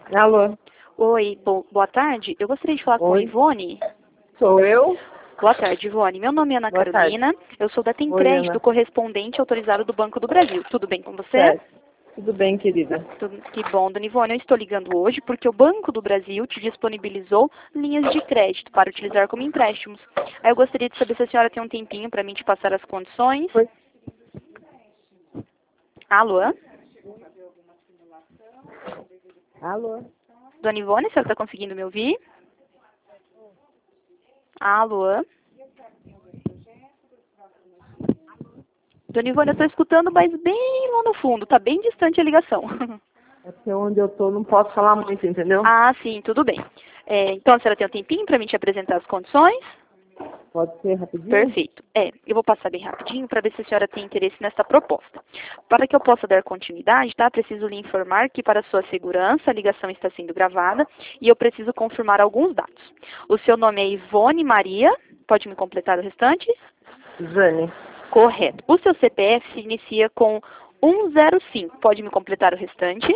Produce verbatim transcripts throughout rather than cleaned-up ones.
Alô? Oi, bo boa tarde. Eu gostaria de falar com a Oi, Ivone. sou eu? Boa tarde, Ivone. Meu nome é Ana Boa tarde. Carolina. Eu sou da Tem Oi, Crédito, Ana. correspondente autorizado do Banco do Brasil. Tudo bem com você? Certo. Tudo bem, querida? Tudo, que bom, dona Ivone. Eu estou ligando hoje porque o Banco do Brasil te disponibilizou linhas de crédito para utilizar como empréstimos. Aí eu gostaria de saber se a senhora tem um tempinho para mim te passar as condições. Foi. Alô? Alô? Dona Ivone, a senhora está conseguindo me ouvir? Alô? Dona Ivone, eu estou escutando, mas bem lá no fundo. Está bem distante a ligação. É porque onde eu tô não posso falar muito, entendeu? Ah, sim, tudo bem. É, então, a senhora tem um tempinho para mim te apresentar as condições? Pode ser rapidinho? Perfeito. É, eu vou passar bem rapidinho para ver se a senhora tem interesse nessa proposta. Para que eu possa dar continuidade, tá? Preciso lhe informar que para sua segurança a ligação está sendo gravada e eu preciso confirmar alguns dados. O seu nome é Ivone Maria, pode me completar o restante? Jane. Correto. O seu C P F se inicia com um zero cinco, pode me completar o restante?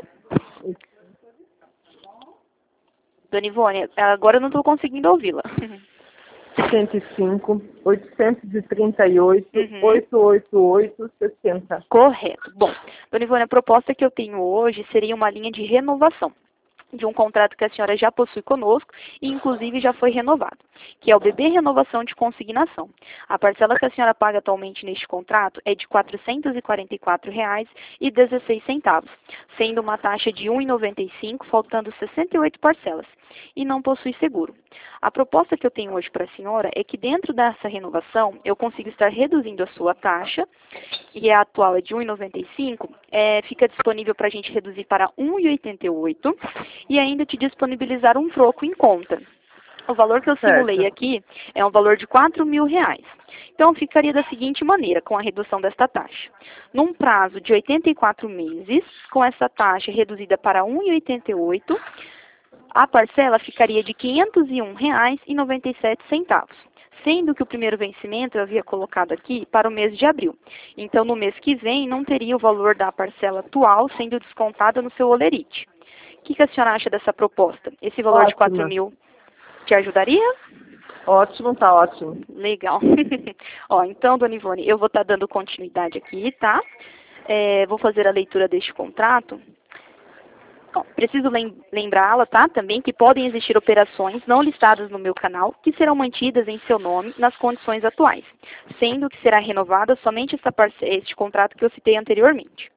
Dona Ivone, agora eu não estou conseguindo ouvi-la. cento e cinco, oitocentos e trinta e oito, Uhum. oitocentos e oitenta e oito, sessenta. Correto. Bom, dona Ivone, a proposta que eu tenho hoje seria uma linha de renovação de um contrato que a senhora já possui conosco e inclusive já foi renovado, que é o B B Renovação de Consignação. A parcela que a senhora paga atualmente neste contrato é de quatrocentos e quarenta e quatro reais e dezesseis centavos, sendo uma taxa de um real e noventa e cinco centavos, faltando sessenta e oito parcelas, e não possui seguro. A proposta que eu tenho hoje para a senhora é que dentro dessa renovação eu consigo estar reduzindo a sua taxa, que a atual é de um real e noventa e cinco centavos, é, fica disponível para a gente reduzir para um real e oitenta e oito centavos e ainda te disponibilizar um troco em conta. O valor que eu simulei Certo. aqui é um valor de quatro mil reais. Então, ficaria da seguinte maneira, com a redução desta taxa. Num prazo de oitenta e quatro meses, com essa taxa reduzida para um real e oitenta e oito centavos, a parcela ficaria de quinhentos e um reais e noventa e sete centavos. Sendo que o primeiro vencimento eu havia colocado aqui para o mês de abril. Então, no mês que vem, não teria o valor da parcela atual sendo descontada no seu holerite. O que, que a senhora acha dessa proposta? Esse valor de quatro Ótima. mil te ajudaria? Ótimo, tá ótimo. Legal. Ó, então, dona Ivone, eu vou estar dando continuidade aqui, tá? É, vou fazer a leitura deste contrato. Bom, preciso lem lembrá-la, tá, também que podem existir operações não listadas no meu canal que serão mantidas em seu nome nas condições atuais, sendo que será renovada somente essa este contrato que eu citei anteriormente.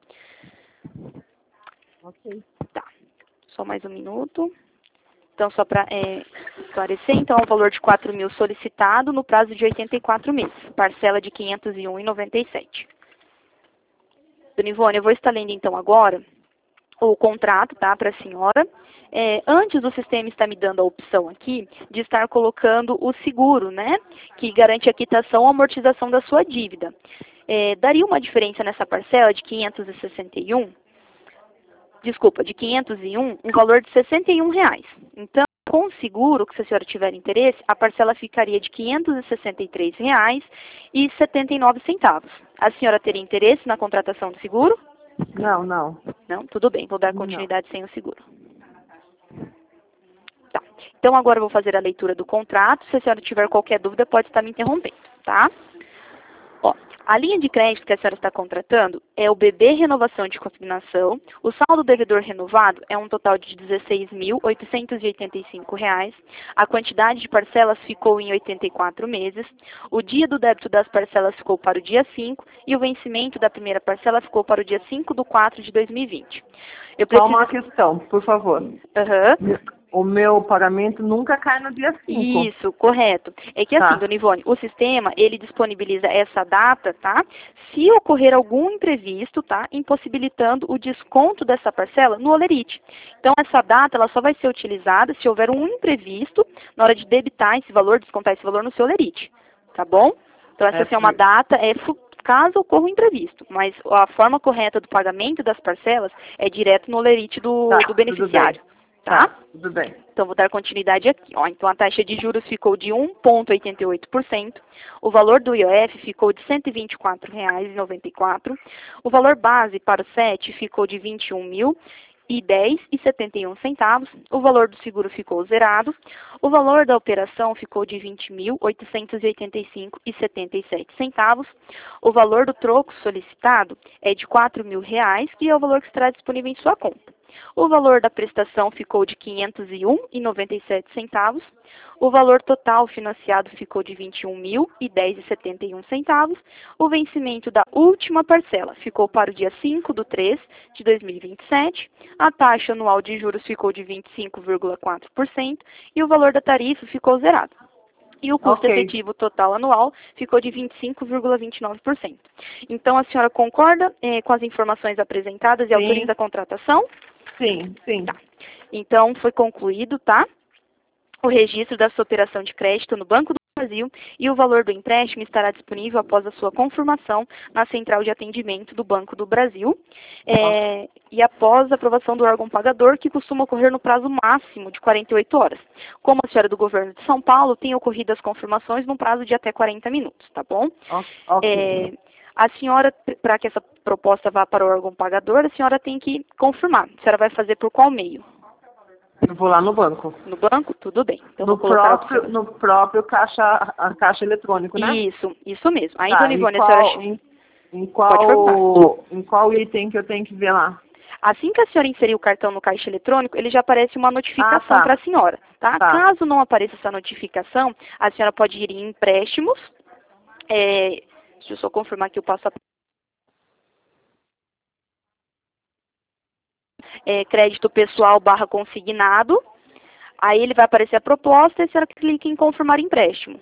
Ok. Tá, só mais um minuto. Então, só para é, esclarecer, então, é um valor de quatro mil solicitado no prazo de oitenta e quatro meses, parcela de quinhentos e um reais e noventa e sete centavos. Dona Ivone, eu vou estar lendo então agora o contrato, tá, para a senhora. É, antes o sistema está me dando a opção aqui de estar colocando o seguro, né, que garante a quitação ou amortização da sua dívida. É, daria uma diferença nessa parcela de quinhentos e sessenta e um, desculpa, de quinhentos e um, um valor de sessenta e um reais. Então, com o seguro, que se a senhora tiver interesse, a parcela ficaria de quinhentos e sessenta e três reais e setenta e nove centavos. A senhora teria interesse na contratação do seguro? Não, não. Não? Tudo bem, vou dar Não. continuidade sem o seguro. Tá. Então, agora eu vou fazer a leitura do contrato. Se a senhora tiver qualquer dúvida, pode estar me interrompendo, tá? Ó, a linha de crédito que a senhora está contratando é o B B Renovação de Consignação. O saldo devedor renovado é um total de dezesseis mil oitocentos e oitenta e cinco reais. A quantidade de parcelas ficou em oitenta e quatro meses. O dia do débito das parcelas ficou para o dia cinco e o vencimento da primeira parcela ficou para o dia cinco de quatro de dois mil e vinte. Eu Só preciso... uma questão, por favor. Aham. O meu pagamento nunca cai no dia cinco. Isso, correto. É que assim, Tá. dona Ivone, o sistema, ele disponibiliza essa data, tá? Se ocorrer algum imprevisto, tá? Impossibilitando o desconto dessa parcela no holerite. Então, essa data, ela só vai ser utilizada se houver um imprevisto na hora de debitar esse valor, descontar esse valor no seu holerite. Tá bom? Então, essa É, assim, é uma data, é caso ocorra um imprevisto. Mas a forma correta do pagamento das parcelas é direto no holerite do, tá, do beneficiário. Tudo bem. Tá? Tá, tudo bem. Então, vou dar continuidade aqui. Ó. Então, a taxa de juros ficou de um vírgula oitenta e oito por cento. O valor do I O F ficou de cento e vinte e quatro reais e noventa e quatro centavos. O valor base para o S E T ficou de vinte e um mil e dez e setenta e um centavos. O valor do seguro ficou zerado. O valor da operação ficou de vinte mil oitocentos e oitenta e cinco reais e setenta e sete centavos. O valor do troco solicitado é de quatro mil reais, que é o valor que estará disponível em sua conta. O valor da prestação ficou de quinhentos e um reais e noventa e sete centavos. O valor total financiado ficou de vinte e um mil e dez reais e setenta e um centavos. O vencimento da última parcela ficou para o dia cinco de três de dois mil e vinte e sete. A taxa anual de juros ficou de vinte e cinco vírgula quatro por cento e o valor da tarifa ficou zerado. E o custo Ok. efetivo total anual ficou de vinte e cinco vírgula vinte e nove por cento. Então, a senhora concorda eh, com as informações apresentadas e Sim, autoriza a contratação? sim, sim. Tá. Então, foi concluído, tá? O registro da sua operação de crédito no Banco do Brasil e o valor do empréstimo estará disponível após a sua confirmação na central de atendimento do Banco do Brasil é, e após a aprovação do órgão pagador, que costuma ocorrer no prazo máximo de quarenta e oito horas. Como a senhora é do governo de São Paulo, tem ocorrido as confirmações num prazo de até quarenta minutos, tá bom? O- Ok. É, a senhora, para que essa proposta vá para o órgão pagador, a senhora tem que confirmar. A senhora vai fazer por qual meio? Eu vou lá no banco. No banco? Tudo bem. Então, No vou colocar a próprio, observação. no próprio caixa, a caixa eletrônico, né? Isso, isso mesmo. Aí, Tá, dona e Ivone, a senhora qual, em, em pode perguntar. qual, em qual item que eu tenho que ver lá? Assim que a senhora inserir o cartão no caixa eletrônico, ele já aparece uma notificação Ah, tá. para a senhora, tá? Tá. Caso não apareça essa notificação, a senhora pode ir em empréstimos. É, deixa eu só confirmar que eu passo a é, crédito pessoal barra consignado. Aí ele vai aparecer a proposta e a senhora clica em confirmar empréstimo.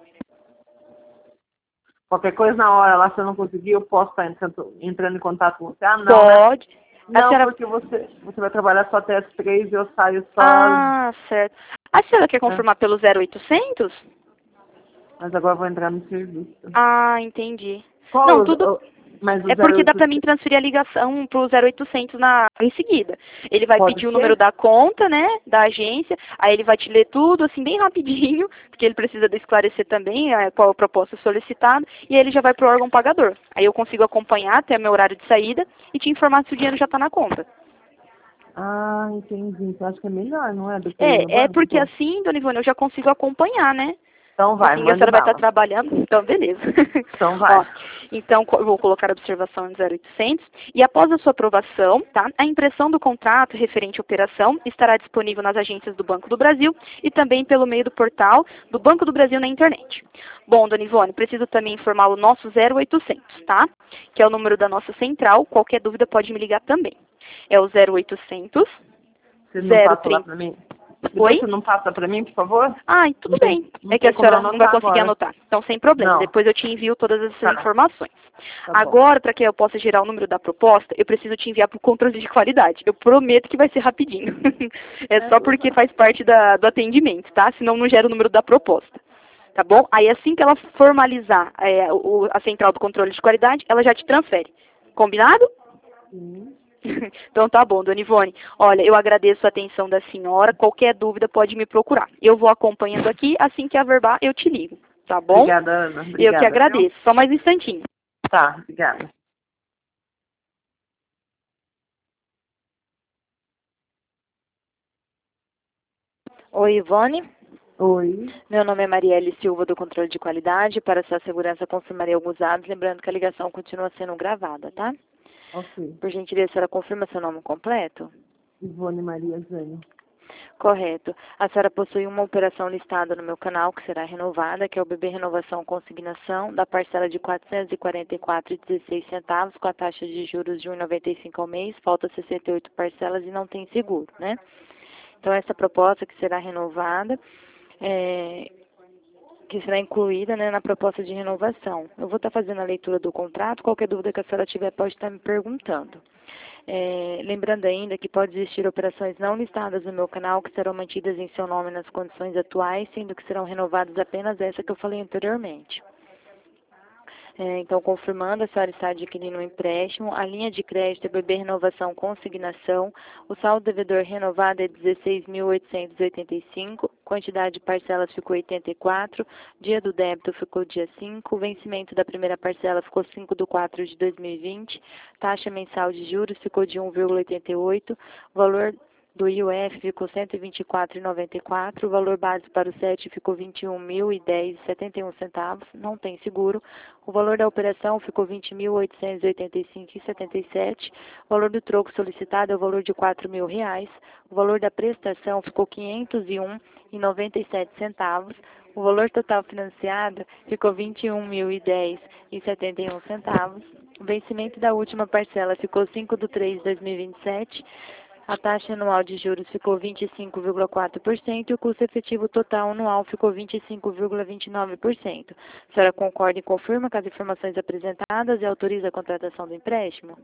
Qualquer coisa na hora lá, se eu não conseguir, eu posso estar entrando, entrando em contato com você. Ah, não, né? Pode. A Não, senhora... porque você, você vai trabalhar só até as três e eu saio só, Ah, certo. A senhora quer né? confirmar pelo zero oitocentos? Mas agora eu vou entrar no serviço. Ah, entendi. Qual Não, o, tudo... o- mas o É porque dá para mim zero oitocentos? transferir a ligação para o zero oitocentos na, em seguida. Ele vai Pode pedir o número ser? da conta, né, da agência, aí ele vai te ler tudo, assim, bem rapidinho, porque ele precisa de esclarecer também é, qual é a proposta solicitada, e aí ele já vai para o órgão pagador. Aí eu consigo acompanhar até meu horário de saída e te informar se o dinheiro já está na conta. Ah, entendi. Então acho que é melhor, não é? Do que ir no É, é banco, porque então. assim, dona Ivone, eu já consigo acompanhar, né? Então vai, Assim que a mande senhora vai estar bala. trabalhando, então beleza. Então Ó, vai. então, co- eu vou colocar a observação em zero oitocentos e após a sua aprovação, tá, a impressão do contrato referente à operação estará disponível nas agências do Banco do Brasil e também pelo meio do portal do Banco do Brasil na internet. Bom, dona Ivone, preciso também informar o nosso zero oitocentos, tá? Que é o número da nossa central. Qualquer dúvida pode me ligar também. É o zero oitocentos Você não zero passa lá trinta. pra mim? Depois Oi? você não passa pra mim, por favor? Ah, tudo Não tem, bem. não É que a tem como eu senhora não vai anotar conseguir agora. anotar. Então, sem problema. Não. Depois eu te envio todas essas Tá. informações. Tá bom. Agora, para que eu possa gerar o número da proposta, eu preciso te enviar para o controle de qualidade. Eu prometo que vai ser rapidinho. É só porque faz parte da, do atendimento, tá? Senão não gera o número da proposta. Tá bom? Aí, assim que ela formalizar é, o, a central do controle de qualidade, ela já te transfere. Combinado? Sim. Então tá bom, dona Ivone. Olha, eu agradeço a atenção da senhora. Qualquer dúvida pode me procurar. Eu vou acompanhando aqui, assim que averbar, eu te ligo. Tá bom? Obrigada, Ana. Eu que Obrigada, viu? agradeço. Só mais um instantinho. Tá, obrigada. Oi, Ivone. Oi. Meu nome é Marielle Silva, do Controle de Qualidade. Para sua segurança, confirmarei alguns dados, lembrando que a ligação continua sendo gravada, tá? Ok. Por gentileza, a senhora confirma seu nome completo? Ivone Maria Zani. Correto. A senhora possui uma operação listada no meu canal, que será renovada, que é o B B Renovação Consignação, da parcela de quatrocentos e quarenta e quatro reais e dezesseis centavos, com a taxa de juros de um vírgula noventa e cinco ao mês, falta sessenta e oito parcelas e não tem seguro, né? Então, essa proposta que será renovada, é, que será incluída, né, na proposta de renovação. Eu vou estar fazendo a leitura do contrato, qualquer dúvida que a senhora tiver pode estar me perguntando. É, lembrando ainda que pode existir operações não listadas no meu canal que serão mantidas em seu nome nas condições atuais, sendo que serão renovadas apenas essa que eu falei anteriormente. É, então, confirmando, a senhora está adquirindo um empréstimo, a linha de crédito é B B Renovação Consignação, o saldo devedor renovado é dezesseis mil oitocentos e oitenta e cinco quantidade de parcelas ficou oitenta e quatro, dia do débito ficou dia cinco, vencimento da primeira parcela ficou cinco de quatro de dois mil e vinte, taxa mensal de juros ficou de um vírgula oitenta e oito, valor do I O F ficou cento e vinte e quatro vírgula noventa e quatro, o valor base para o S E T ficou vinte e um mil e dez vírgula setenta e um centavos, não tem seguro. O valor da operação ficou vinte mil oitocentos e oitenta e cinco vírgula setenta e sete, o valor do troco solicitado é o valor de quatro mil reais, o valor da prestação ficou quinhentos e um vírgula noventa e sete centavos, o valor total financiado ficou vinte e um mil e dez vírgula setenta e um centavos, o vencimento da última parcela ficou cinco de três de dois mil e vinte e sete, a taxa anual de juros ficou vinte e cinco vírgula quatro por cento e o custo efetivo total anual ficou vinte e cinco vírgula vinte e nove por cento. A senhora concorda e confirma com as informações apresentadas e autoriza a contratação do empréstimo?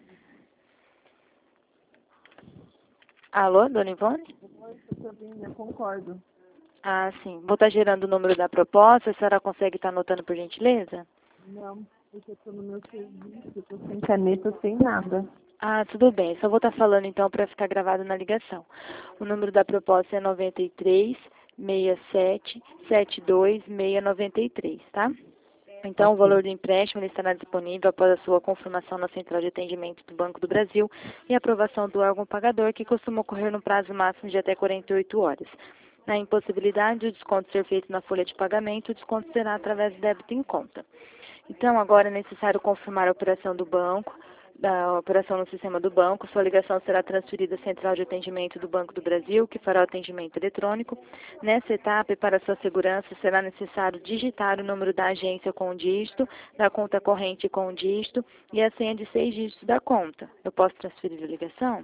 Alô, dona Ivone? Eu concordo. Ah, sim. Vou estar gerando o número da proposta. A senhora consegue estar anotando por gentileza? Não, porque eu estou no meu serviço, eu estou sem caneta, sem nada. Ah, tudo bem. Só vou estar falando então para ficar gravado na ligação. O número da proposta é noventa e três, sessenta e sete, setenta e dois, seiscentos e noventa e três, tá? Então, o valor do empréstimo ele estará disponível após a sua confirmação na Central de Atendimento do Banco do Brasil e aprovação do órgão pagador, que costuma ocorrer no prazo máximo de até quarenta e oito horas. Na impossibilidade de o desconto ser feito na folha de pagamento, o desconto será através do débito em conta. Então, agora é necessário confirmar a operação do banco, da operação no sistema do banco. Sua ligação será transferida à Central de Atendimento do Banco do Brasil, que fará o atendimento eletrônico. Nessa etapa, e para sua segurança, será necessário digitar o número da agência com o dígito, da conta corrente com o dígito e a senha de seis dígitos da conta. Eu posso transferir a ligação?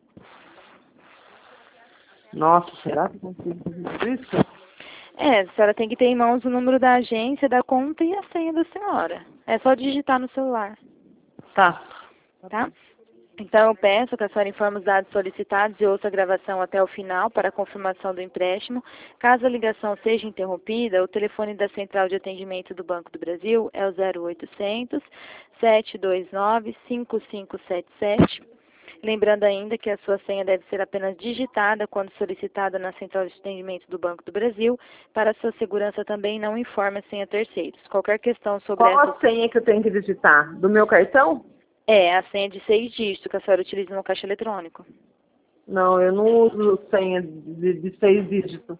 Nossa, será que eu consigo fazer isso? É, a senhora tem que ter em mãos o número da agência, da conta e a senha da senhora. É só digitar no celular. Tá. Tá? Então, eu peço que a senhora informe os dados solicitados e ouça a gravação até o final para a confirmação do empréstimo. Caso a ligação seja interrompida, o telefone da Central de Atendimento do Banco do Brasil é o zero oitocentos, sete dois nove, cinco cinco sete sete. Lembrando ainda que a sua senha deve ser apenas digitada quando solicitada na Central de Atendimento do Banco do Brasil. Para sua segurança também, não informe a senha a terceiros. Qualquer questão sobre Qual essa... a senha que eu tenho que digitar? Do meu cartão? É, a senha de seis dígitos que a senhora utiliza no caixa eletrônico. Não, eu não uso senha de, de seis dígitos.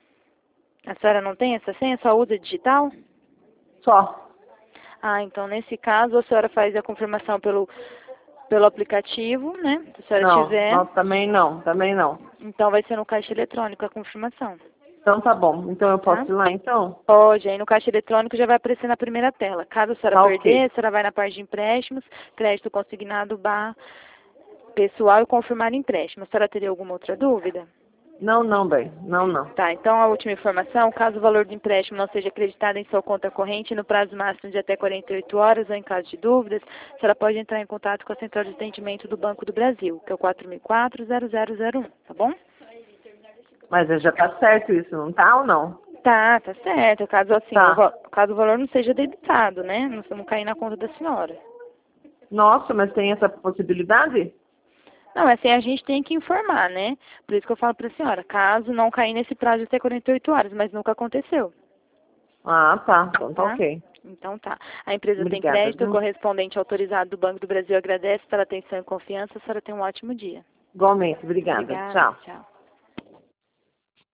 A senhora não tem essa senha? Só usa digital? Só. Ah, então nesse caso a senhora faz a confirmação pelo, pelo aplicativo, né? Se a senhora Não, tiver. não, também não, também não. Então vai ser no caixa eletrônico a confirmação. Então tá bom. Então eu posso Tá? ir lá então? Pode, aí no caixa eletrônico já vai aparecer na primeira tela. Caso a senhora Tá, perder, ok. a senhora vai na parte de empréstimos, crédito consignado, barra pessoal e confirmar empréstimo. A senhora teria alguma outra dúvida? Não, não, bem. Não, não. Tá, então a última informação, caso o valor do empréstimo não seja acreditado em sua conta corrente no prazo máximo de até quarenta e oito horas ou em caso de dúvidas, a senhora pode entrar em contato com a Central de Atendimento do Banco do Brasil, que é o quatro mil e quatro, zero zero zero um, tá bom? Mas já tá certo isso, não tá ou não? Tá, tá certo. Caso assim, Tá. o, va- caso o valor não seja debitado, né? Não, não cair na conta da senhora. Nossa, mas tem essa possibilidade? Não, assim, a gente tem que informar, né? Por isso que eu falo para a senhora, caso não cair nesse prazo de até quarenta e oito horas, mas nunca aconteceu. Ah, tá. Então tá Tá? ok. Então tá. A empresa tem Obrigada, crédito, o viu? correspondente autorizado do Banco do Brasil agradece pela atenção e confiança. A senhora tem um ótimo dia. Igualmente. Obrigada. Obrigada, Tchau. tchau.